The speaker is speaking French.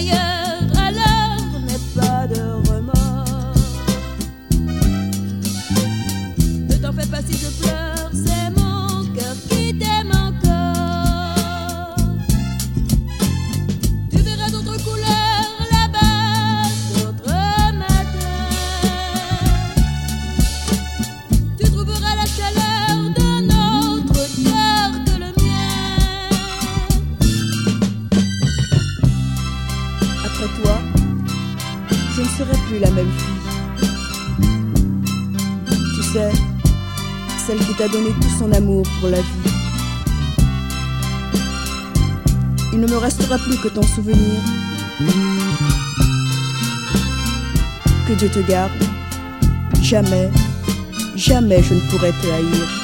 ailleurs, alors n'aie pas de remords. Ne t'en fais pas si je pleure, c'est mon cœur qui t'aime encore. Tu verras d'autres couleurs là-bas, d'autres matins. Tu trouveras la chaleur d'un autre cœur que le mien. Après toi, je ne serai plus la même fille. Tu sais, celle qui t'a donné tout son amour pour la vie. Il ne me restera plus que ton souvenir. Que Dieu te garde. Jamais, jamais je ne pourrai te haïr.